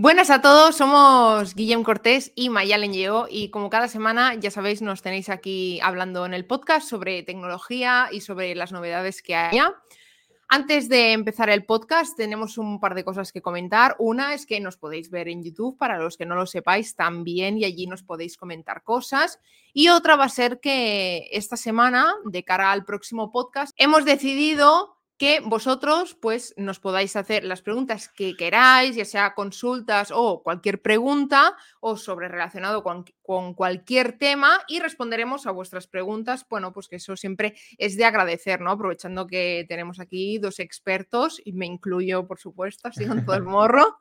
Buenas a todos, somos Guillem Cortés y Mayalen Lleó y como cada semana, ya sabéis, nos tenéis aquí hablando en el podcast sobre tecnología y sobre las novedades que haya. Antes de empezar el podcast, tenemos un par de cosas que comentar. Una es que nos podéis ver en YouTube, para los que no lo sepáis también, y allí nos podéis comentar cosas. Y otra va a ser que esta semana, de cara al próximo podcast, hemos decidido que vosotros pues nos podáis hacer las preguntas que queráis, ya sea consultas o cualquier pregunta o sobre relacionado con cualquier tema, y responderemos a vuestras preguntas. Bueno, pues que eso siempre es de agradecer, ¿no? Aprovechando que tenemos aquí dos expertos y me incluyo, por supuesto, así con todo el morro.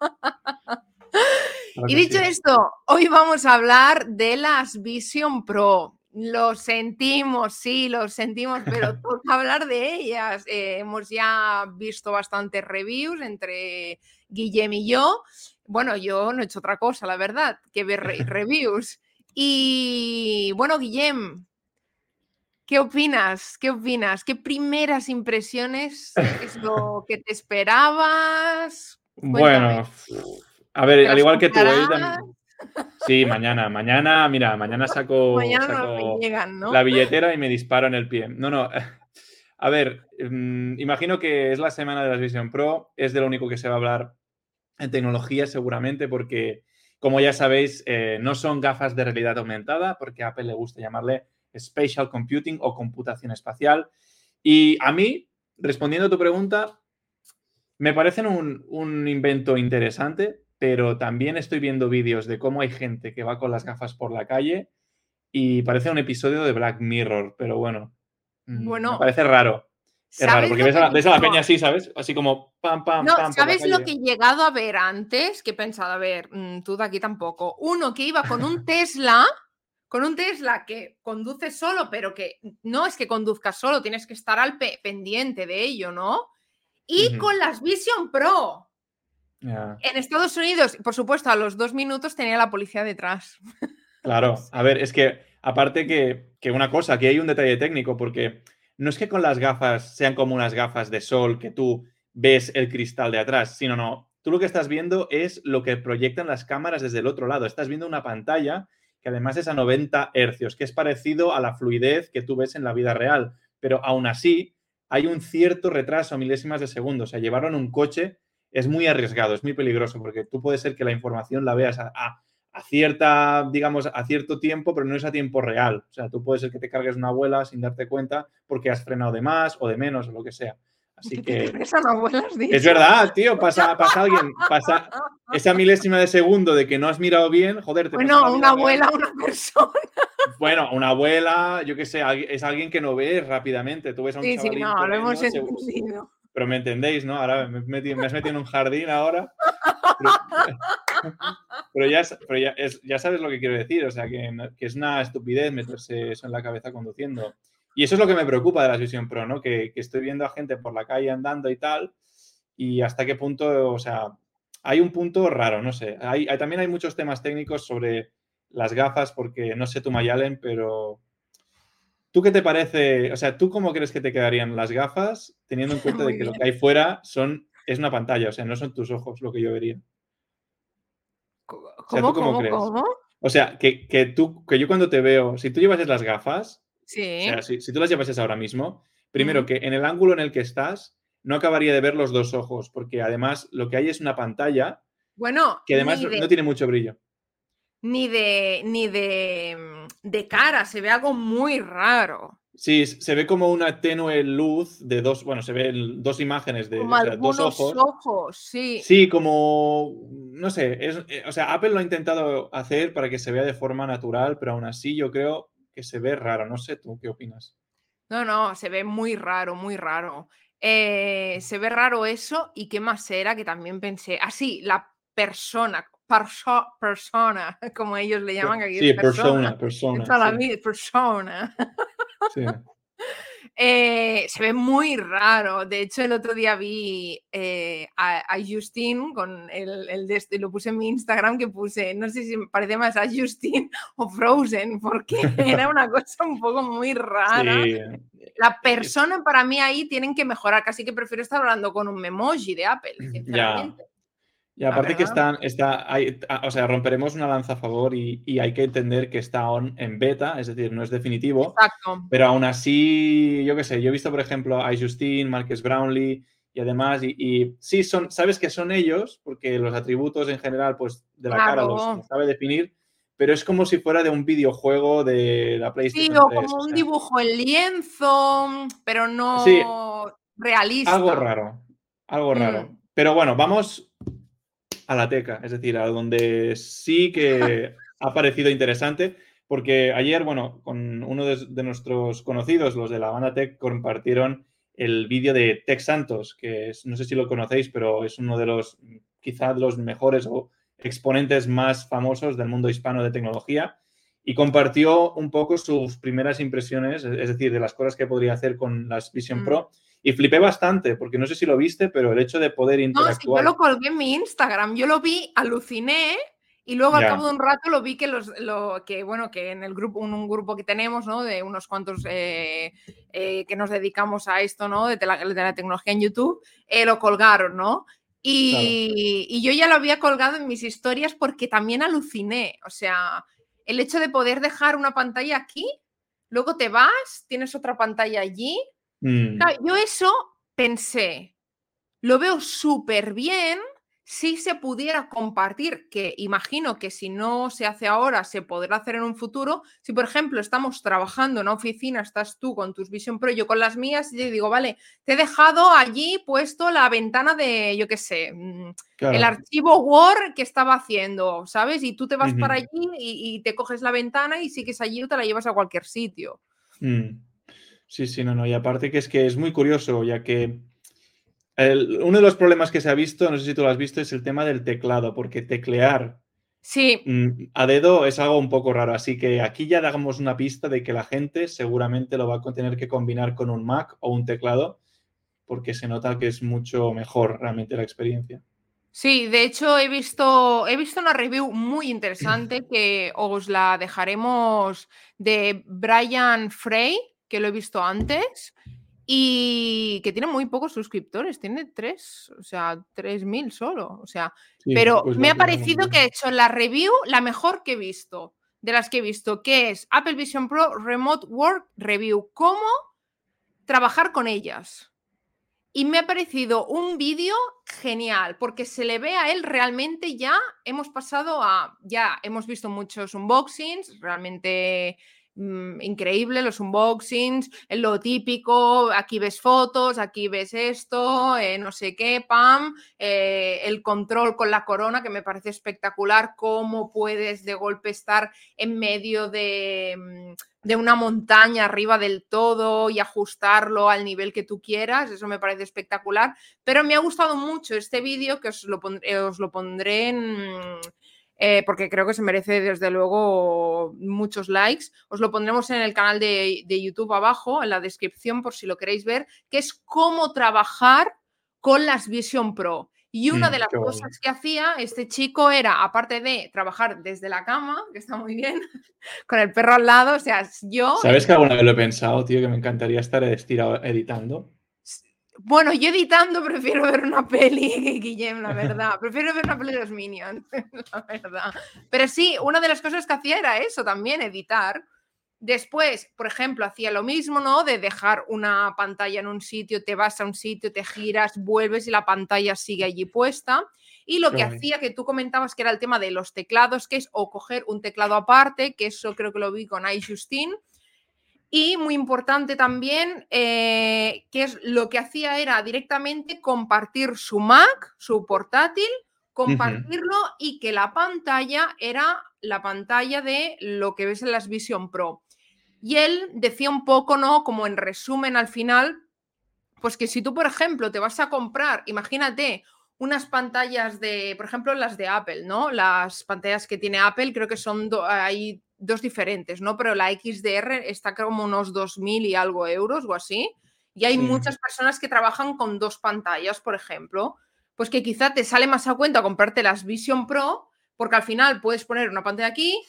Y dicho esto, hoy vamos a hablar de las Vision Pro. Lo sentimos, sí, lo sentimos, pero toca hablar de ellas. Hemos ya visto bastantes reviews entre Guillem y yo. Bueno, yo no he hecho otra cosa, la verdad, que ver reviews. Y bueno, Guillem, ¿qué opinas? ¿Qué opinas? ¿Qué primeras impresiones es lo que te esperabas? Cuéntame. Bueno, a ver, ¿Te al las igual que tú, comprarás? sí, mañana Mañana no me saco llegan, ¿no? la billetera y me disparo en el pie. No, a ver, imagino que es la semana de las Vision Pro, es de lo único que se va a hablar en tecnología seguramente porque, como ya sabéis, no son gafas de realidad aumentada, porque a Apple le gusta llamarle Spatial Computing o computación espacial. Y a mí, respondiendo a tu pregunta, me parecen un invento interesante, pero también estoy viendo vídeos de cómo hay gente que va con las gafas por la calle y parece un episodio de Black Mirror, pero bueno, me Bueno, parece raro. Es raro, ¿sabes porque lo que he ves a la visto? peña así, ¿sabes? Así como pam, pam, No, pam por la ¿sabes lo calle. que he llegado a ver antes? Que he pensado, a ver, tú de aquí tampoco. Uno que iba con un Tesla que conduce solo, pero que no es que conduzca solo, tienes que estar al pendiente de ello, ¿no? Y Ujú. con las Vision Pro. Ya. En Estados Unidos, por supuesto, a los 2 minutos tenía la policía detrás. Claro, a ver, es que aparte que una cosa, aquí hay un detalle técnico, porque no es que con las gafas sean como unas gafas de sol que tú ves el cristal de atrás, sino no, tú lo que estás viendo es lo que proyectan las cámaras desde el otro lado. Estás viendo una pantalla que además es a 90 hercios, que es parecido a la fluidez que tú ves en la vida real, pero aún así hay un cierto retraso a milésimas de segundo. O sea, llevarlo en un coche es muy arriesgado, es muy peligroso, porque tú puede ser que la información la veas a cierta, digamos, a cierto tiempo, pero no es a tiempo real. O sea, tú puedes ser que te cargues una abuela sin darte cuenta porque has frenado de más o de menos o lo que sea. Así ¿Qué te que crees, Ana abuela, has es dicho? verdad, tío, pasa alguien, pasa esa milésima de segundo de que no has mirado bien, joder, te pasa en la Bueno, una vida real. abuela, una persona. Bueno, una abuela, yo qué sé, es alguien que no ves rápidamente. Tú ves a un Sí, sí, chavalín no, lo hemos corriendo, entendido. pero me entendéis, ¿no? Ahora me has metido en un jardín ahora. Pero, ya sabes lo que quiero decir, o sea, que es una estupidez meterse eso en la cabeza conduciendo. Y eso es lo que me preocupa de la Vision Pro, ¿no? Que estoy viendo a gente por la calle andando y tal, y hasta qué punto, o sea, hay un punto raro, no sé. También hay muchos temas técnicos sobre las gafas, porque no sé tú, Mayalen, pero ¿tú qué te parece? O sea, ¿tú cómo crees que te quedarían las gafas teniendo en cuenta de Muy que lo que bien. hay fuera es una pantalla, o sea, no son tus ojos lo que yo vería? O sea, ¿tú ¿Cómo, cómo cómo, crees? cómo? O sea, que yo cuando te veo, si tú llevases las gafas, o sea, Sí. si tú las llevases ahora mismo, primero Mm. que en el ángulo en el que estás, no acabaría de ver los dos ojos, porque además lo que hay es una pantalla Bueno, que además no tiene mucho brillo. de cara, se ve algo muy raro. Sí, se ve como una tenue luz de dos, bueno, se ven dos imágenes Como o sea, dos algunos ojos. ojos, sí. Sí, como, no sé, o sea, Apple lo ha intentado hacer para que se vea de forma natural, pero aún así yo creo que se ve raro. No sé tú, ¿qué opinas? No, no, se ve muy raro, muy raro. Se ve raro eso, y qué más era que también pensé, sí, la persona, como ellos le llaman, que aquí es Sí, persona, de persona, toda la sí. vida, persona. Sí. Se ve muy raro. De hecho, el otro día vi a Justin con lo puse en mi Instagram, que puse, no sé si me parece más a Justin o Frozen, porque era una cosa un poco muy rara. Sí. La persona, para mí, ahí tienen que mejorar. Casi que prefiero estar hablando con un memoji de Apple, Ya. sinceramente. Y la aparte que verdad. o sea, romperemos una lanza a favor y hay que entender que está en beta, es decir, no es definitivo, Exacto. pero aún así, yo qué sé, yo he visto, por ejemplo, a Justin, Marques Brownlee y además, y sí, sabes que son ellos, porque los atributos en general, pues, de la cara los Claro. sabe definir, pero es como si fuera de un videojuego de la Sí, PlayStation o 3, como o un sea, dibujo en lienzo, pero sí, no algo realista. raro, algo raro. Mm. Pero bueno, vamos a la teca, es decir, a donde sí que ha parecido interesante, porque ayer, bueno, con uno de nuestros conocidos, los de la banda Tech, compartieron el vídeo de Tech Santos, que no sé si lo conocéis, pero es uno de los, quizá de los mejores o exponentes más famosos del mundo hispano de tecnología, y compartió un poco sus primeras impresiones, es decir, de las cosas que podría hacer con las Vision Mm. Pro, y flipé bastante, porque no sé si lo viste, pero el hecho de poder No, sí, yo interactuar. lo colgué en mi Instagram, yo lo vi, aluciné y luego al Ya, cabo de un rato lo vi que bueno, que en el grupo, un grupo que tenemos, ¿no? De unos cuantos que nos dedicamos a esto, ¿no? De la tecnología en YouTube, lo colgaron, ¿no? claro. Y yo ya lo había colgado en mis historias porque también aluciné. O sea, el hecho de poder dejar una pantalla aquí, luego te vas, tienes otra pantalla allí. Mm, Claro, yo eso pensé. Lo veo súper bien si se pudiera compartir, que imagino que si no se hace ahora, se podrá hacer en un futuro. Si, por ejemplo, estamos trabajando en una oficina, estás tú con tus Vision Pro, yo con las mías, y te digo, vale, te he dejado allí puesto la ventana de, yo qué sé, el claro. archivo Word que estaba haciendo, ¿sabes? Y tú te vas para Ujú. allí y te coges la ventana y sigues allí o te la llevas a cualquier sitio. Mm. Sí, sí, no, no. Y aparte que es muy curioso, ya que uno de los problemas que se ha visto, no sé si tú lo has visto, es el tema del teclado, porque teclear Sí, a dedo es algo un poco raro. Así que aquí ya damos una pista de que la gente seguramente lo va a tener que combinar con un Mac o un teclado, porque se nota que es mucho mejor realmente la experiencia. sí, de hecho he visto una review muy interesante que os la dejaremos de Brian Frey, que lo he visto antes, y que tiene muy pocos suscriptores, tiene 3, o sea, 3.000 solo, o sea, Sí, pero pues me va ha quedando muy parecido que ha bien. hecho la review la mejor que he visto, de las que he visto, que es Apple Vision Pro Remote Work Review, cómo trabajar con ellas. Y me ha parecido un vídeo genial, porque se le ve a él realmente ya ya hemos visto muchos unboxings, realmente increíble los unboxings, lo típico, aquí ves fotos, aquí ves esto, no sé qué, pam, el control con la corona, que me parece espectacular, cómo puedes de golpe estar en medio de una montaña arriba del todo y ajustarlo al nivel que tú quieras, eso me parece espectacular, pero me ha gustado mucho este vídeo que os lo pondré porque creo que se merece desde luego muchos likes, os lo pondremos en el canal de YouTube abajo, en la descripción por si lo queréis ver, que es cómo trabajar con las Vision Pro. Y una de las Qué guay. cosas que hacía este chico era, aparte de trabajar desde la cama, que está muy bien, con el perro al lado, o sea, yo, ¿Sabes que alguna vez lo he pensado, tío, que me encantaría estar estirado editando? bueno, yo editando prefiero ver una peli que Guillem, la verdad, prefiero ver una peli de los Minions, la verdad. Pero sí, una de las cosas que hacía era eso también, editar. Después, por ejemplo, hacía lo mismo, ¿no? De dejar una pantalla en un sitio, te vas a un sitio, te giras, vuelves y la pantalla sigue allí puesta. Y lo Qué que guay. hacía, que tú comentabas que era el tema de los teclados, que es o coger un teclado aparte, que eso creo que lo vi con iJustine. Y muy importante también, que es lo que hacía era directamente compartir su Mac, su portátil, Ujú. compartirlo y que la pantalla era la pantalla de lo que ves en las Vision Pro. Y él decía un poco, ¿no? Como en resumen al final, pues que si tú, por ejemplo, te vas a comprar, imagínate, unas pantallas de, por ejemplo, las de Apple, ¿no? Las pantallas que tiene Apple, creo que hay dos diferentes, ¿no? Pero la XDR está como unos 2.000 y algo euros o así. Y hay Sí. muchas personas que trabajan con dos pantallas, por ejemplo. Pues que quizá te sale más a cuenta comprarte las Vision Pro, porque al final puedes poner una pantalla aquí,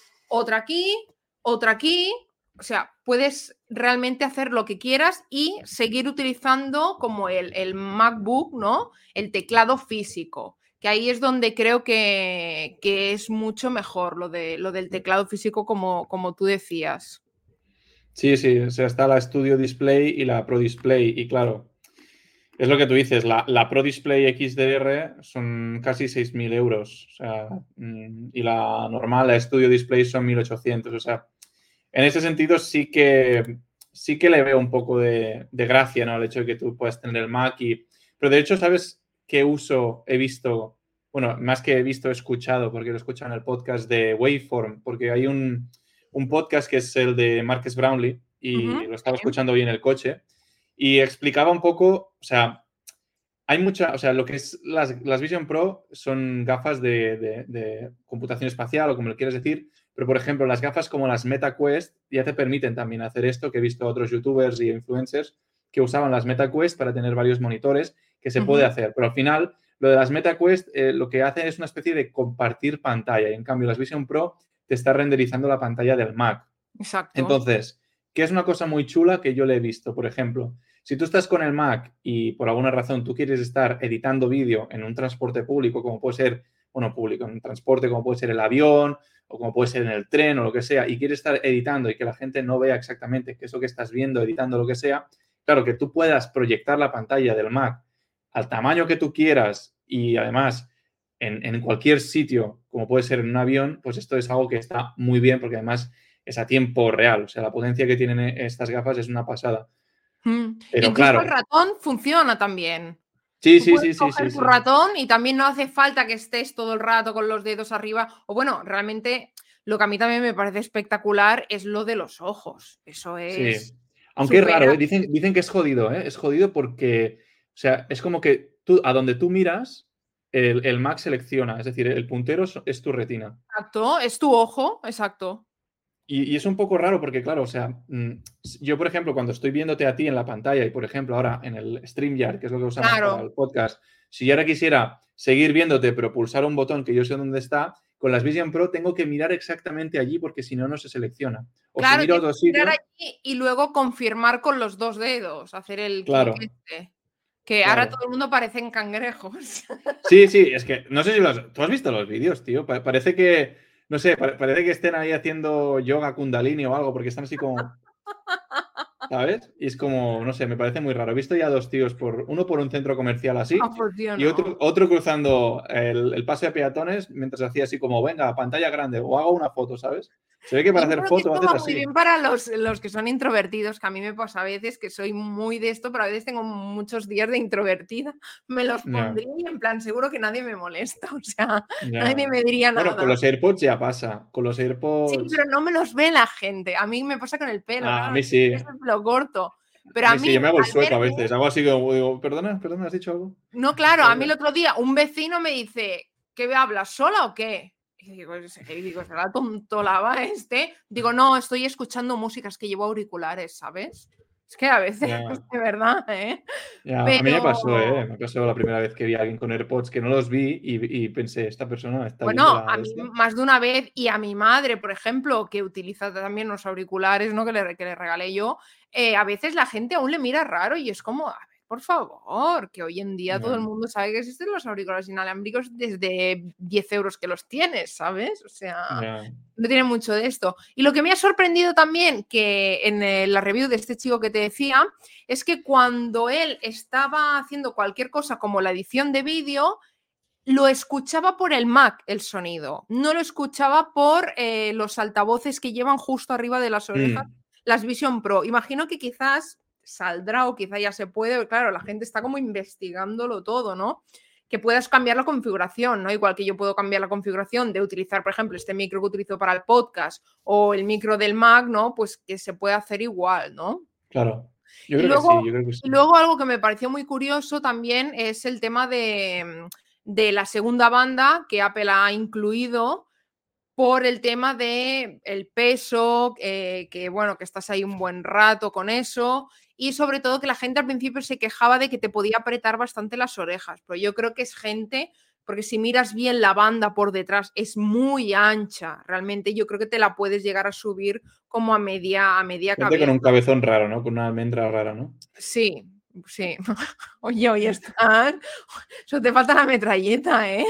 otra aquí, o sea, puedes realmente hacer lo que quieras y seguir utilizando como el MacBook, ¿no? El teclado físico. que ahí es donde creo que es mucho mejor lo del teclado físico, como tú decías. Sí, sí, o sea, está la Studio Display y la Pro Display. Y claro, es lo que tú dices, la Pro Display XDR son casi 6.000 euros. O sea, y la normal, la Studio Display, son 1.800. O sea, en ese sentido sí que le veo un poco de gracia, ¿no? El hecho de que tú puedas tener el Mac Pero de hecho, ¿sabes qué uso he visto? Bueno, más que he visto, he escuchado, porque lo he escuchado en el podcast de Waveform, porque hay un podcast que es el de Marques Brownlee y lo estaba escuchando hoy en el coche y explicaba un poco, o sea, hay mucha, o sea, lo que es las Vision Pro son gafas de computación espacial o como lo quieras decir, pero por ejemplo, las gafas como las Meta Quest ya te permiten también hacer esto, que he visto a otros youtubers y influencers que usaban las Meta Quest para tener varios monitores, que se puede hacer, pero al final lo de las Meta Quest lo que hace es una especie de compartir pantalla y en cambio las Vision Pro te está renderizando la pantalla del Mac. Exacto. Entonces, ¿qué es una cosa muy chula que yo le he visto? Por ejemplo, si tú estás con el Mac y por alguna razón tú quieres estar editando vídeo en un transporte público, como puede ser, bueno, público, en un transporte como puede ser el avión o como puede ser en el tren o lo que sea, y quieres estar editando y que la gente no vea exactamente qué es lo que estás viendo, editando lo que sea, claro, que tú puedas proyectar la pantalla del Mac al tamaño que tú quieras y además en cualquier sitio, como puede ser en un avión, pues esto es algo que está muy bien porque además es a tiempo real. O sea, la potencia que tienen estas gafas es una pasada. Pero Incluso claro. el ratón funciona también. Sí, Tú sí, puedes sí, sí, sí, coger tu sí. ratón y también no hace falta que estés todo el rato con los dedos arriba. O bueno, realmente lo que a mí también me parece espectacular es lo de los ojos. Eso es Sí. Aunque es súper... raro, ¿eh? Dicen que es jodido, ¿eh? Es jodido porque, o sea, es como que tú, a donde tú miras, el Mac selecciona. Es decir, el puntero es tu retina. Exacto, es tu ojo, exacto. Y es un poco raro porque, claro, o sea, yo, por ejemplo, cuando estoy viéndote a ti en la pantalla y, por ejemplo, ahora en el StreamYard, que es lo que usamos para Claro, el podcast, si yo ahora quisiera seguir viéndote, pero pulsar un botón que yo sé dónde está, con las Vision Pro tengo que mirar exactamente allí porque si no, no se selecciona. O si claro, miro a tienes otro que mirar sitio, allí y luego confirmar con los dos dedos, hacer el clic claro, este. Que ahora todo claro. el mundo parecen cangrejos. Sí, sí, es que no sé si tú has visto los vídeos, tío. Parece que, no sé, parece que estén ahí haciendo yoga kundalini o algo porque están así como... ¿Sabes? Y es como, no sé, me parece muy raro. He visto ya dos tíos, uno por un centro comercial así Ah, pues yo y no. otro cruzando el paso de peatones mientras hacía así como, venga, pantalla grande o hago una foto, ¿sabes? Se ve que para Yo hacer creo que foto esto haces va muy así. bien para los que son introvertidos, que a mí me pasa a veces que soy muy de esto, pero a veces tengo muchos días de introvertida. Me los Ya, pondría y en plan, seguro que nadie me molesta, o sea, nadie ya. me diría Bueno, con nada. los AirPods ya pasa. Con los Sí, pero AirPods. no me los ve la gente. A mí me pasa con el pelo, A claro, mí sí. es el pelo corto. Pero A a mí sí, mí, yo me hago el al sueco a verme, veces. Hago así como, digo, perdona, perdona, ¿has dicho algo? no, claro, a mí el ¿Sabes? otro día un vecino me dice, ¿qué hablas sola o qué? Y digo, ¿será tonto la va este? Digo, no, estoy escuchando músicas que llevo auriculares, ¿sabes? Es que a veces, Ya. de verdad, ¿eh? Ya, a mí me Pero pasó, ¿eh? Me pasó la primera vez que vi a alguien con AirPods que no los vi y pensé, esta persona está viendo bueno, la a de mí esta. más de una vez y a mi madre, por ejemplo, que utiliza también los auriculares, ¿no? Que le regalé yo, a veces la gente aún le mira raro y es como, a ver, por favor, que hoy en día todo el Ya, mundo sabe que existen los auriculares inalámbricos desde 10 euros que los tienes, ¿sabes? O sea, ya. no tiene mucho de esto. Y lo que me ha sorprendido también, que en la review de este chico que te decía, es que cuando él estaba haciendo cualquier cosa como la edición de vídeo, lo escuchaba por el Mac el sonido, no lo escuchaba por los altavoces que llevan justo arriba de las orejas, las Vision Pro. Imagino que quizás saldrá o quizá ya se puede, claro, la gente está como investigándolo todo, ¿no? Que puedas cambiar la configuración, ¿no? Igual que yo puedo cambiar la configuración de utilizar, por ejemplo, este micro que utilizo para el podcast o el micro del Mac, ¿no? Pues que se puede hacer igual, ¿no? Claro. Yo Y creo que sí, luego, yo creo que y sí. luego algo que me pareció muy curioso también es el tema de la segunda banda que Apple ha incluido por el tema de el peso, que bueno, que estás ahí un buen rato con eso y sobre todo que la gente al principio se quejaba de que te podía apretar bastante las orejas, pero yo creo que es gente, porque si miras bien la banda por detrás es muy ancha, realmente yo creo que te la puedes llegar a subir como a media Gente con cabeza. un cabezón raro, ¿no? Con una almendra rara, ¿no? Sí, Sí. Oye, estás... Eso te falta la metralleta, ¿eh?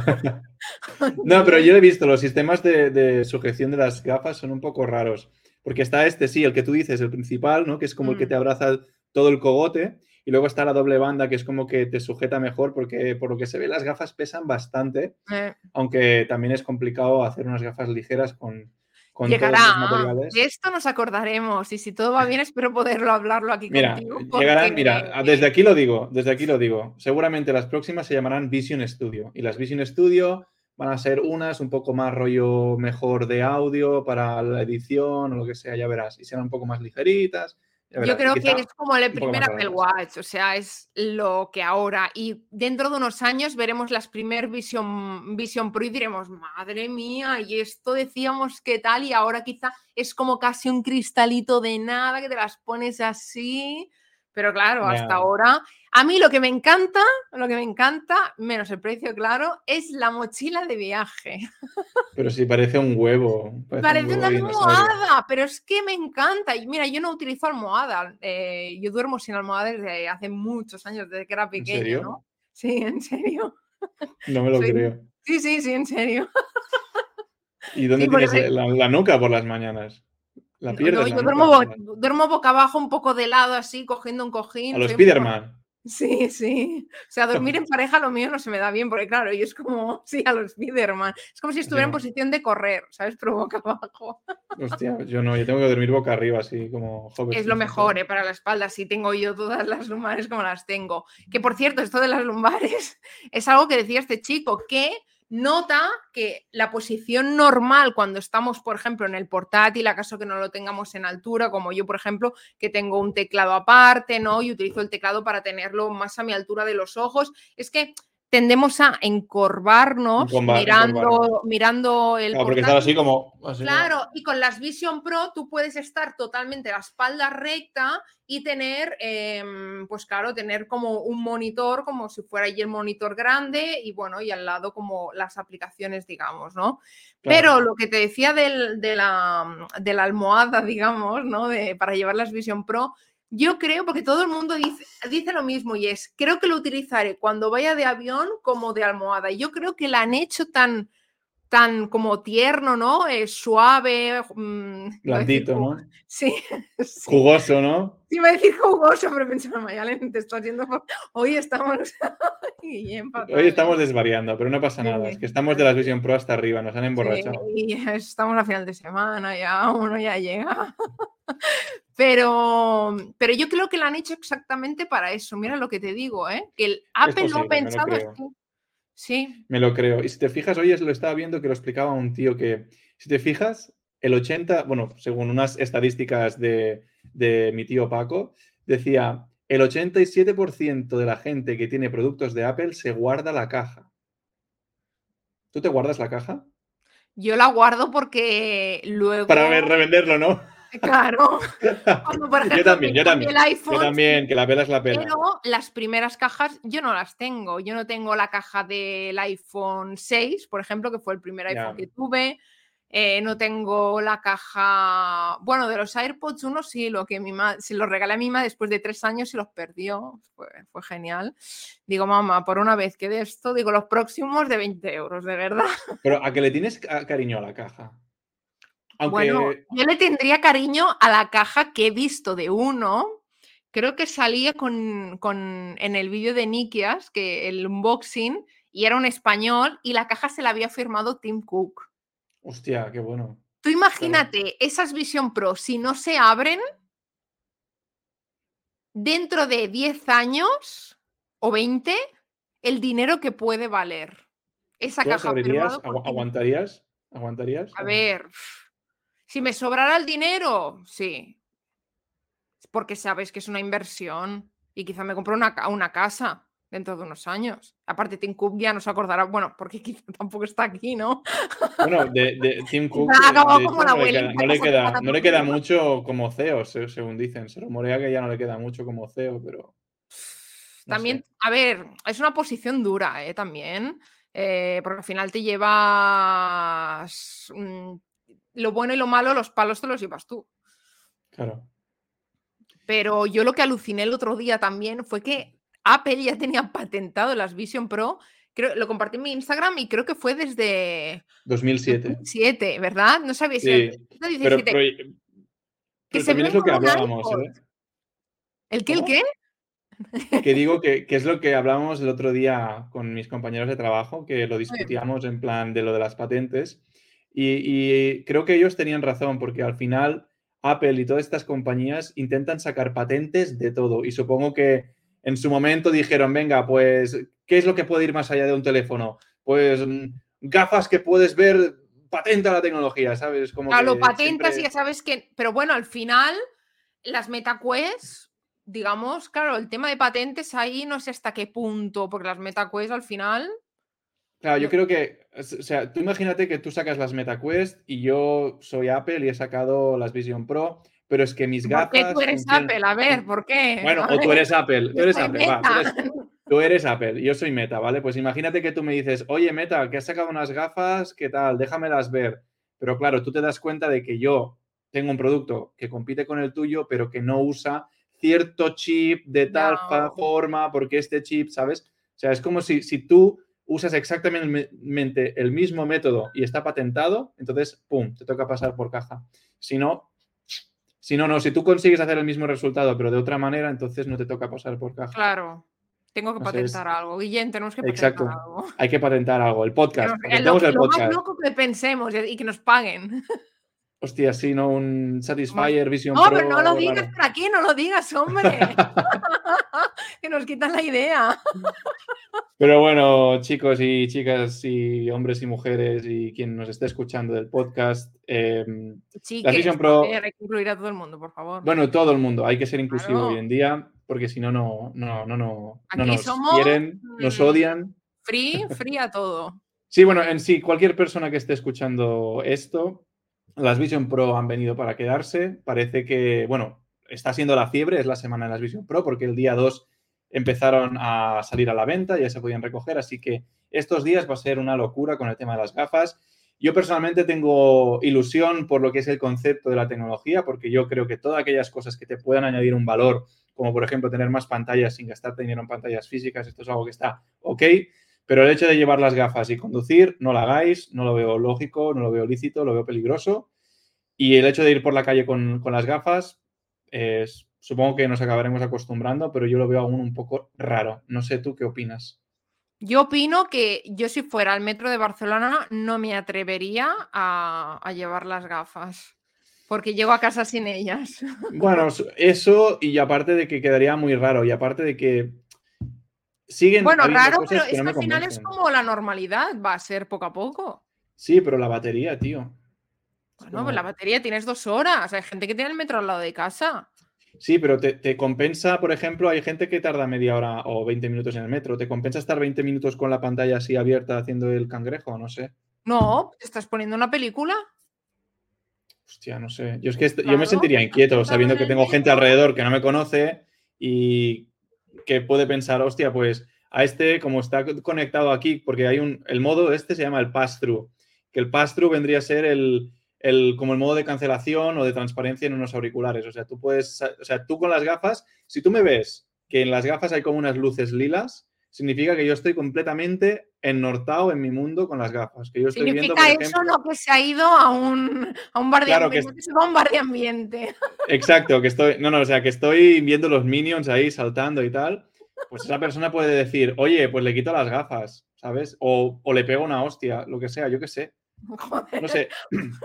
No, pero yo he visto, los sistemas de sujeción de las gafas son un poco raros. Porque está sí, el que tú dices, el principal, ¿no? Que es como el que te abraza todo el cogote. Y luego está la doble banda, que es como que te sujeta mejor, porque por lo que se ve, las gafas pesan bastante. Aunque también es complicado hacer unas gafas ligeras con todos Llegará, esos materiales. de esto nos acordaremos. Y si todo va bien, espero poderlo hablarlo aquí Mira, contigo. llegarán, Porque... mira, desde aquí lo digo. Seguramente las próximas se llamarán Vision Studio. Y las Vision Studio van a ser unas un poco más rollo mejor de audio para la edición o lo que sea, ya verás. Y serán un poco más ligeritas, ya Yo verás. Y creo que quizá es como el un poco primer más Apple baratas. Watch, o sea, es lo que ahora. Y dentro de unos años veremos las primer Vision Pro y diremos, madre mía, y esto decíamos que tal, y ahora quizá es como casi un cristalito de nada que te las pones así. Pero claro, hasta Ya. ahora. A mí lo que me encanta, menos el precio, claro, es la mochila de viaje. Pero sí, parece un huevo. Parece un Parece huevo una de dinosaurio. almohada, pero es que me encanta. Y mira, yo no utilizo almohada. Yo duermo sin almohada desde hace muchos años, desde que era ¿En pequeña, serio? ¿no? Sí, en serio. No me lo Soy... creo. Sí, en serio. ¿Y dónde Sí, porque tienes la nuca por las mañanas? ¿La no, pierdes la yo nuca? duermo boca abajo, un poco de lado, así, cogiendo un A cojín. los Soy un poco... Spiderman. Sí, sí. O sea, dormir en pareja lo mío no se me da bien, porque claro, y es como, sí, a los Spiderman. Es como si estuviera en Ya. posición de correr, ¿sabes? Pero boca abajo. Hostia, yo no, yo tengo que dormir boca arriba, así como Homer Es lo Simpson, mejor, ¿sabes? para la espalda, si tengo yo todas las lumbares como las tengo. Que por cierto, esto de las lumbares es algo que decía este chico, que nota que la posición normal cuando estamos, por ejemplo, en el portátil, acaso que no lo tengamos en altura, como yo, por ejemplo, que tengo un teclado aparte, ¿no? Y utilizo el teclado para tenerlo más a mi altura de los ojos, es que tendemos a encorvarnos Encorvarnos. mirando el Claro, porque estar portátil. así como... Así como... Claro, y con las Vision Pro tú puedes estar totalmente la espalda recta y tener, pues claro, tener como un monitor, como si fuera ahí el monitor grande y bueno, y al lado como las aplicaciones, digamos, ¿no? Claro. Pero lo que te decía de la almohada, digamos, ¿no? Para llevar las Vision Pro, yo creo, porque todo el mundo dice lo mismo y es, creo que lo utilizaré cuando vaya de avión como de almohada. Yo creo que la han hecho tan como tierno, ¿no? Suave, iba a decir, Blandito, ¿no? sí, sí. Jugoso, ¿no? Sí, iba a decir jugoso, pero pensaba, Mayalen, te estás haciendo... Hoy estamos bien Hoy fatal, ¿eh? estamos desvariando, pero no pasa nada. Es que estamos de las Vision Pro hasta arriba, nos han emborrachado. Sí, estamos a final de semana, ya uno ya llega. Pero yo creo que lo han hecho exactamente para eso. Mira lo que te digo, ¿eh? Que el Es Apple lo ha posible, me lo pensado creo. así. Sí. Me lo creo. Y si te fijas, hoy lo estaba viendo que lo explicaba un tío que, si te fijas, el 80, bueno, según unas estadísticas de mi tío Paco, decía, el 87% de la gente que tiene productos de Apple se guarda la caja. ¿Tú te guardas la caja? Yo la guardo porque Para luego, revenderlo, ¿no? claro, cuando por Yo ejemplo me también, yo cambie también. el Yo iPhone, también, sí. que la pela es la pela. Pero las primeras cajas yo no las tengo. Yo no tengo la caja del iPhone 6, por ejemplo, que fue el primer iPhone Ya. que tuve. No tengo la caja, bueno, de los AirPods uno sí, lo que se los regalé a mi mamá después de 3 años y los perdió. Fue genial. Digo, mamá, por una vez que de esto, digo, los próximos de 20 euros, de verdad. Pero a que le tienes cariño a la caja. Bueno, Aunque, yo le tendría cariño a la caja que he visto de uno. Creo que salía en el vídeo de Nikias, que el unboxing, y era un español, y la caja se la había firmado Tim Cook. hostia, qué bueno. Tú Claro. imagínate esas Vision Pro, si no se abren, dentro de 10 años o 20, el dinero que puede valer esa ¿Tú las caja abrirías? firmado por Tim Cook. ¿Aguantarías? ¿Aguantarías? A ¿O no? ver, si me sobrara el dinero, sí, porque sabes que es una inversión y quizá me compro una casa dentro de unos años. Aparte, Tim Cook ya no se acordará, bueno, porque quizá tampoco está aquí, ¿no? Bueno, de Tim Quizá Cook, ha acabado de como hecho, la abuelita que se queda no le queda dormida. mucho como CEO, según dicen. Se rumorea que ya no le queda mucho como CEO, pero no También, sé. a ver, es una posición dura, también, porque al final te llevas lo bueno y lo malo, los palos te los llevas tú. Claro. Pero yo lo que aluciné el otro día también fue que Apple ya tenía patentado las Vision Pro. Lo compartí en mi Instagram y creo que fue desde 2007. 2007, ¿verdad? No sabía si era Sí, 2017. Que pero se también ven es lo que como un hablábamos, iPod. ¿eh? ¿El qué? ¿El ¿Cómo? qué? Que digo que es lo que hablábamos el otro día con mis compañeros de trabajo, que lo discutíamos en plan de lo de las patentes. Y creo que ellos tenían razón, porque al final Apple y todas estas compañías intentan sacar patentes de todo. Y supongo que en su momento dijeron, venga, pues, ¿qué es lo que puede ir más allá de un teléfono? Pues gafas que puedes ver, patenta la tecnología, ¿sabes? Como Claro, lo que patentas y siempre... ya sabes que. Pero bueno, al final, las MetaQuest, digamos, claro, el tema de patentes ahí no sé hasta qué punto, porque las MetaQuest al final. Claro, yo No, creo que, o sea, tú imagínate que tú sacas las MetaQuest y yo soy Apple y he sacado las Vision Pro, pero es que mis ¿por qué tú gafas eres funcionan... Apple? A ver, ¿por qué? Bueno, A o ver, tú yo eres soy Apple, va, Meta. tú eres Apple y yo soy Meta, ¿vale? Pues imagínate que tú me dices, oye Meta, que has sacado unas gafas, ¿qué tal? Déjamelas ver. Pero claro, tú te das cuenta de que yo tengo un producto que compite con el tuyo, pero que no usa cierto chip de Ya. tal forma, porque este chip, ¿sabes? O sea, es como si tú usas exactamente el mismo método y está patentado, entonces, ¡pum!, te toca pasar por caja. Si no, no, si tú consigues hacer el mismo resultado, pero de otra manera, entonces no te toca pasar por caja. Claro, tengo que No sé, patentar algo. Guillén, tenemos que patentar exacto. algo. Hay que patentar algo. El podcast, Lo, patentemos el lo más podcast. loco que pensemos y que nos paguen. Hostia, sí, ¿no? Un Satisfyer Vision No, pero no Pro, lo algo digas raro. por aquí, no lo digas, hombre. Que nos quitan la idea. Pero bueno, chicos y chicas y hombres y mujeres y quien nos esté escuchando del podcast, las Chiques, Vision a ver, Pro, hay que incluir a todo el mundo, por favor. bueno, todo el mundo, hay que ser inclusivo hoy Claro. en día, porque si no, no Aquí nos somos quieren, nos odian. free a todo. Sí, bueno, en sí, cualquier persona que esté escuchando esto, las Vision Pro han venido para quedarse. Parece que, bueno, está siendo la fiebre, es la semana de las Vision Pro, porque el día 2 empezaron a salir a la venta, ya se podían recoger, así que estos días va a ser una locura con el tema de las gafas. Yo personalmente tengo ilusión por lo que es el concepto de la tecnología, porque yo creo que todas aquellas cosas que te puedan añadir un valor, como por ejemplo tener más pantallas sin gastarte dinero en pantallas físicas, esto es algo que está ok. Pero el hecho de llevar las gafas y conducir, no lo hagáis, no lo veo lógico, no lo veo lícito, lo veo peligroso. Y el hecho de ir por la calle con las gafas, supongo que nos acabaremos acostumbrando, pero yo lo veo aún un poco raro. No sé tú qué opinas. Yo opino que yo si fuera al metro de Barcelona no me atrevería a llevar las gafas, porque llego a casa sin ellas. Bueno, eso y aparte de que quedaría muy raro y aparte de que siguen Bueno, habiendo raro, pero cosas que es no que me al final es convencen. como la normalidad, va a ser poco a poco. Sí, pero la batería, tío. Es Bueno, pues la como... batería tienes 2 horas. Hay gente que tiene el metro al lado de casa. Sí, pero te compensa, por ejemplo, hay gente que tarda media hora o 20 minutos en el metro. ¿Te compensa estar 20 minutos con la pantalla así abierta haciendo el cangrejo? No sé. No, ¿te estás poniendo una película? Hostia, no sé. Yo es que yo me Claro, sentiría estás inquieto sentado sabiendo en que el tengo gente metro. alrededor que no me conoce y que puede pensar, hostia, pues a este, como está conectado aquí, porque hay el modo este se llama el pass-through, que el pass-through vendría a ser como el modo de cancelación o de transparencia en unos auriculares. O sea, tú con las gafas, si tú me ves que en las gafas hay como unas luces lilas, significa que yo estoy completamente ennortado en mi mundo con las gafas. Que yo estoy viendo, por Significa eso, ejemplo, no que se ha ido a un bar de claro que ambiente, no que se va a un bar de ambiente. exacto, que estoy, no, o sea, que estoy viendo los minions ahí saltando y tal, pues esa persona puede decir, oye, pues le quito las gafas, ¿sabes? O le pego una hostia, lo que sea, yo qué sé. Joder. No sé.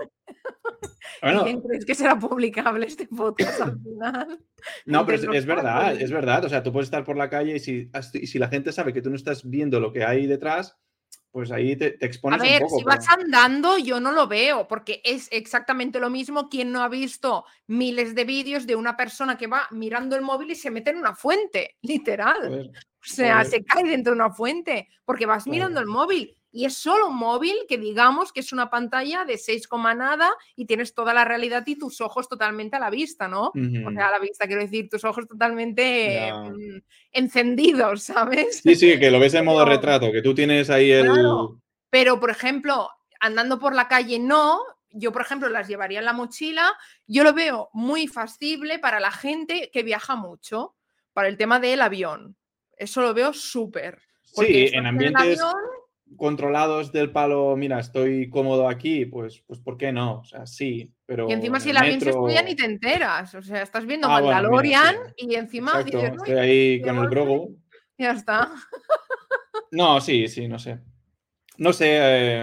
Guillem, Bueno, ¿crees que será publicable este podcast al final? no, pero Entre los es verdad, es pasos. verdad. O sea, tú puedes estar por la calle y si la gente sabe que tú no estás viendo lo que hay detrás, pues ahí te A expones un ver, poco, si vas pero... andando, yo no lo veo, porque es exactamente lo mismo. ¿Quién no ha visto miles de vídeos de una persona que va mirando el móvil y se mete en una fuente? Literal. Joder, O sea, joder, se cae dentro de una fuente porque vas mirando claro. el móvil y es solo un móvil que digamos que es una pantalla de 6, nada y tienes toda la realidad y tus ojos totalmente a la vista, ¿no? O Ujú, sea, a la vista quiero decir, tus ojos totalmente ya. encendidos, ¿sabes? Sí, sí, que lo ves en modo Pero, retrato, que tú tienes ahí el... claro, pero por ejemplo, andando por la calle no. yo, por ejemplo, las llevaría en la mochila. Yo lo veo muy factible para la gente que viaja mucho, para el tema del avión. Eso lo veo súper. Porque Sí, estás en en el ambientes avión controlados del palo, mira, estoy cómodo aquí, pues ¿por qué no? O sea, sí, y pero encima en si el el avión se estrella ni metro... te enteras. O sea, estás viendo Bueno, mira, sí, Mandalorian y encima dices, exacto, estoy uy, ahí de con el golpe, Grogu. ya está. No, sí, no sé. No sé,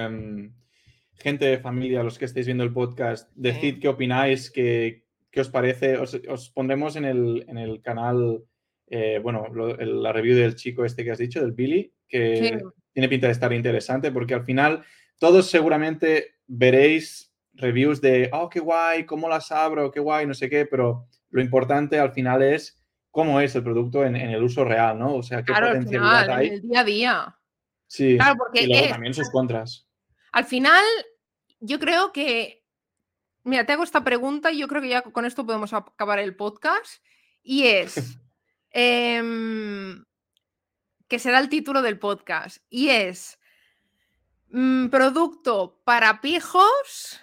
gente de familia, los que estáis viendo el podcast, decid Sí. qué opináis, qué os parece. Os pondremos en el canal, bueno, la review del chico este que has dicho, del Billy, Sí. que tiene pinta de estar interesante porque al final todos seguramente veréis reviews de, oh, qué guay, cómo las abro, qué guay, no sé qué, pero lo importante al final es cómo es el producto en el uso real, ¿no? O sea, qué Claro, al potencialidad final, en hay. el día a día. Claro, Sí, y porque luego también sus contras. al final, yo creo que, mira, te hago esta pregunta y yo creo que ya con esto podemos acabar el podcast. Y es, em, que será el título del podcast. Y es, ¿producto para pijos?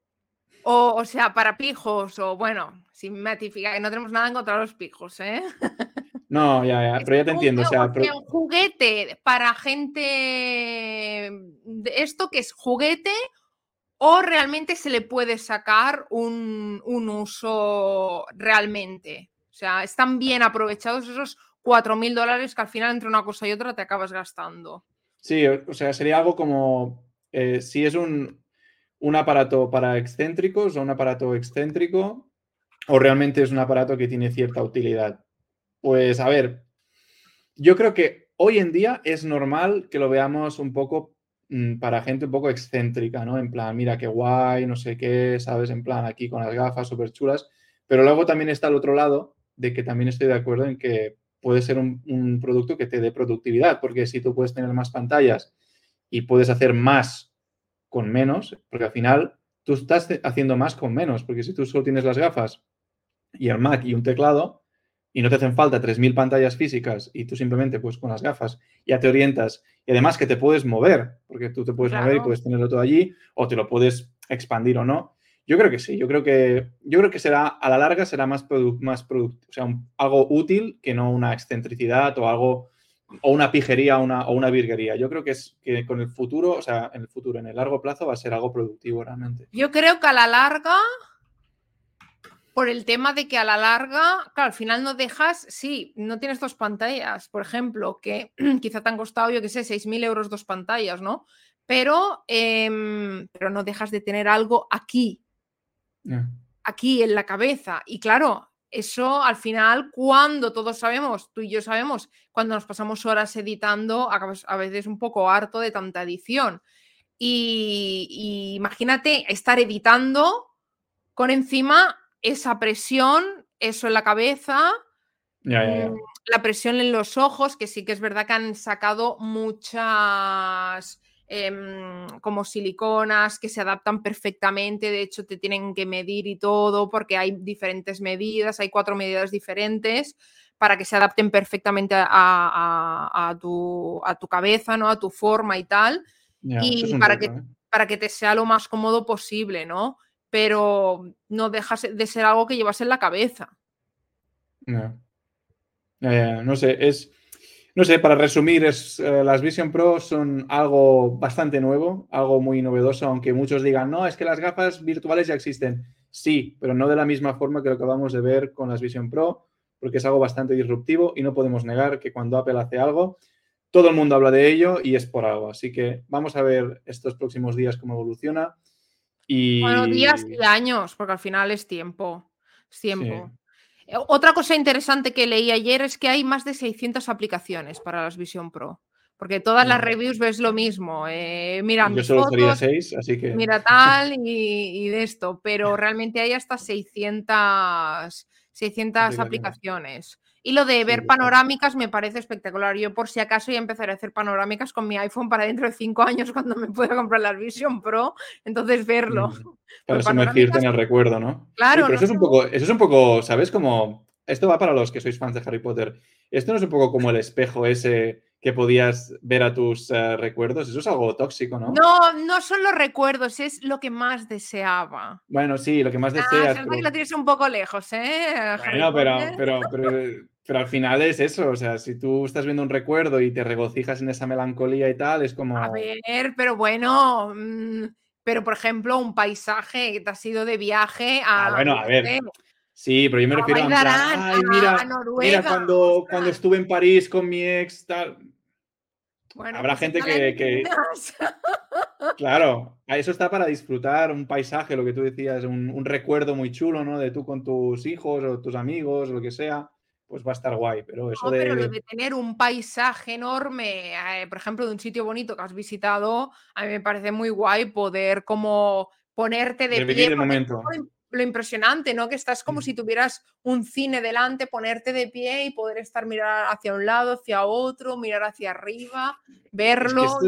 O sea, para pijos, o bueno, sin matificar, que no tenemos nada en contra de los pijos, ¿eh? No, ya, Es pero ya te entiendo. O sea, un juguete para gente de esto que es juguete o realmente se le puede sacar un uso realmente. O sea, están bien aprovechados esos $4.000 que al final entre una cosa y otra te acabas gastando. sí, o sea, sería algo como si es un aparato para excéntricos o un aparato excéntrico o realmente es un aparato que tiene cierta utilidad. Pues a ver, yo creo que hoy en día es normal que lo veamos un poco para gente un poco excéntrica, ¿no? En plan, mira qué guay, no sé qué, ¿sabes? En plan, aquí con las gafas súper chulas. Pero luego también está el otro lado de que también estoy de acuerdo en que puede ser un producto que te dé productividad, porque si tú puedes tener más pantallas y puedes hacer más con menos, porque al final tú estás haciendo más con menos, porque si tú solo tienes las gafas y el Mac y un teclado y no te hacen falta 3.000 pantallas físicas y tú simplemente pues con las gafas ya te orientas y además que te puedes mover, porque tú te puedes mover y Claro. puedes tenerlo todo allí o te lo puedes expandir o no. Yo creo que sí, yo creo que será, a la larga será más producto, o sea, algo útil que no una excentricidad o algo, o una pijería o una virguería. Yo creo que es que con el futuro, o sea, en el futuro, en el largo plazo va a ser algo productivo realmente. Yo creo que a la larga, por el tema de que a la larga, claro, al final no dejas, sí, no tienes dos pantallas, por ejemplo, que quizá te han costado, yo qué sé, 6.000 € dos pantallas, ¿no? Pero no dejas de tener algo aquí, Yeah. aquí en la cabeza. Y claro, eso al final, cuando todos sabemos, tú y yo sabemos, cuando nos pasamos horas editando, acabas a veces un poco harto de tanta edición. Y imagínate estar editando con encima esa presión, eso en la cabeza, Ya. la presión en los ojos, que sí que es verdad que han sacado muchas como siliconas que se adaptan perfectamente, de hecho te tienen que medir y todo, porque hay diferentes medidas, hay 4 medidas diferentes para que se adapten perfectamente a tu cabeza, ¿no? A tu forma y tal, Ya, eso es y un reto, ¿eh? para que te sea lo más cómodo posible, ¿no? Pero no deja de ser algo que llevas en la cabeza. Ya. No sé, no sé, para resumir, las Vision Pro son algo bastante nuevo, algo muy novedoso, aunque muchos digan, no, es que las gafas virtuales ya existen. Sí, pero no de la misma forma que lo que acabamos de ver con las Vision Pro, porque es algo bastante disruptivo y no podemos negar que cuando Apple hace algo, todo el mundo habla de ello y es por algo. Así que vamos a ver estos próximos días cómo evoluciona Bueno, días y y años, porque al final es tiempo. Es sí. tiempo. Otra cosa interesante que leí ayer es que hay más de 600 aplicaciones para las Vision Pro, porque todas las Ya. reviews ves lo mismo. Mira Yo mis solo usaría fotos, 6, así que mira tal y de esto, pero realmente hay hasta 600 aplicaciones. aplicaciones. Y lo de Sí, ver panorámicas me parece espectacular. Yo por si acaso ya empezaré a hacer panorámicas con mi iPhone para dentro de 5 años cuando me pueda comprar la Vision Pro, entonces verlo. Para Pues sumergirte panorámicas, en el recuerdo, ¿no? Oye, claro, pero no sé. eso es un poco, ¿sabes? Como, esto va para los que sois fans de Harry Potter. Esto no es un poco como el espejo ese que podías ver a tus recuerdos. Eso es algo tóxico, ¿no? No, no son los recuerdos, es lo que más deseaba. Bueno, sí, lo que más Se deseas, nota pero... que lo tienes un poco lejos, ¿eh? Harry Bueno, Potter. pero al final es eso. O sea, si tú estás viendo un recuerdo y te regocijas en esa melancolía y tal, es A como... ver, pero bueno, pero por ejemplo, un paisaje que te has ido de viaje Ah, a, bueno, yo a qué ver. sé, Sí, pero yo me a refiero en plan, Bailarán, ay, a mira Noruega, cuando ostras. estuve en París con mi ex, tal. Bueno, Habrá pues gente está en que, claro, a eso está para disfrutar un paisaje, lo que tú decías, un recuerdo muy chulo, ¿no? De tú con tus hijos o tus amigos, lo que sea, pues va a estar guay. Pero eso No, pero lo de de tener un paisaje enorme, por ejemplo, de un sitio bonito que has visitado, a mí me parece muy guay poder como ponerte de revivir pie, el porque es momento. lo impresionante, ¿no? Que estás como si tuvieras un cine delante, ponerte de pie y poder estar mirar hacia un lado, hacia otro, mirar hacia arriba, Es que verlo.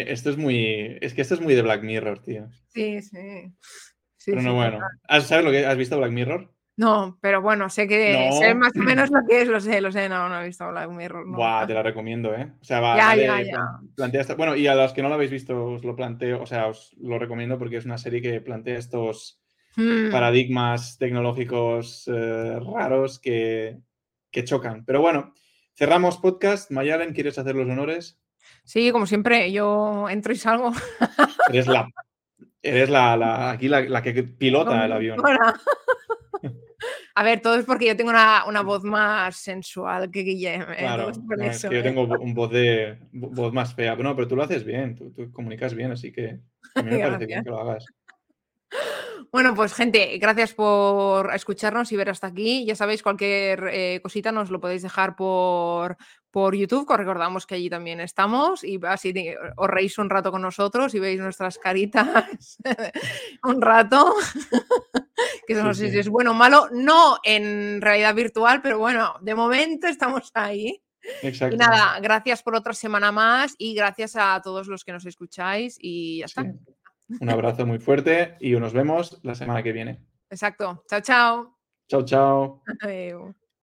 es que esto es muy de Black Mirror, tío. Sí, sí. Sí, Pero no, sí, total. bueno. ¿Sabes lo que has visto Black Mirror? No, pero bueno, sé No. más o menos lo que es, lo sé, no, no he visto Black Mirror Buah, nunca. te la recomiendo, ¿eh? O sea, Ya, ya, ya. plantea bueno, y a los que no lo habéis visto, os lo planteo, o sea, os lo recomiendo porque es una serie que plantea estos Mm. paradigmas tecnológicos raros que chocan. Pero bueno, cerramos podcast. Mayalen, ¿quieres hacer los honores? Sí, como siempre, yo entro y salgo Eres la, aquí la que pilota el avión. conductora. A ver, todo es porque yo tengo una voz más sensual que Guillem, todo es Claro, por no, es eso, que yo tengo un voz más fea. No, pero tú lo haces bien, tú comunicas bien, así que a mí me parece bien Gracias. que lo hagas. Bueno, pues gente, gracias por escucharnos y ver hasta aquí. Ya sabéis, cualquier cosita nos lo podéis dejar por YouTube, que os recordamos que allí también estamos y así os reís un rato con nosotros y veis nuestras caritas un rato, que Sí, no sé si sí. es bueno o malo, no en realidad virtual, pero bueno, de momento estamos ahí. Y Exacto. nada, gracias por otra semana más y gracias a todos los que nos escucháis y ya Sí. está. Un abrazo muy fuerte y nos vemos la semana que viene. Exacto. Chao, chao. Chao, chao. Adeu.